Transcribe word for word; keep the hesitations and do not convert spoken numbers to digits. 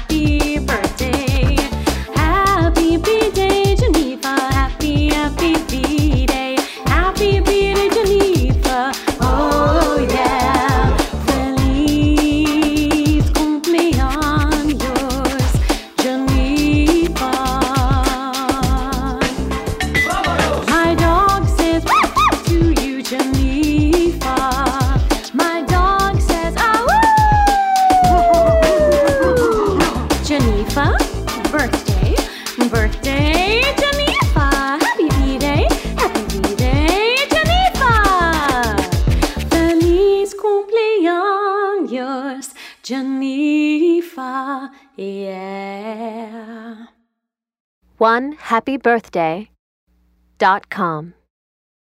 happy birthday. Happy B-Day, Geneva. Happy, happy B-Day. Happy B-Day, Geneva. Oh yeah. Feliz cumpleaños, Geneva. My dog says to you, Geneva. My dog says ah woo. Geneva, birthday, birthday, Geneva. Happy B-Day, happy B-Day, Geneva. Feliz cumpleaños, Geneva, yeah. one happy birthday dot com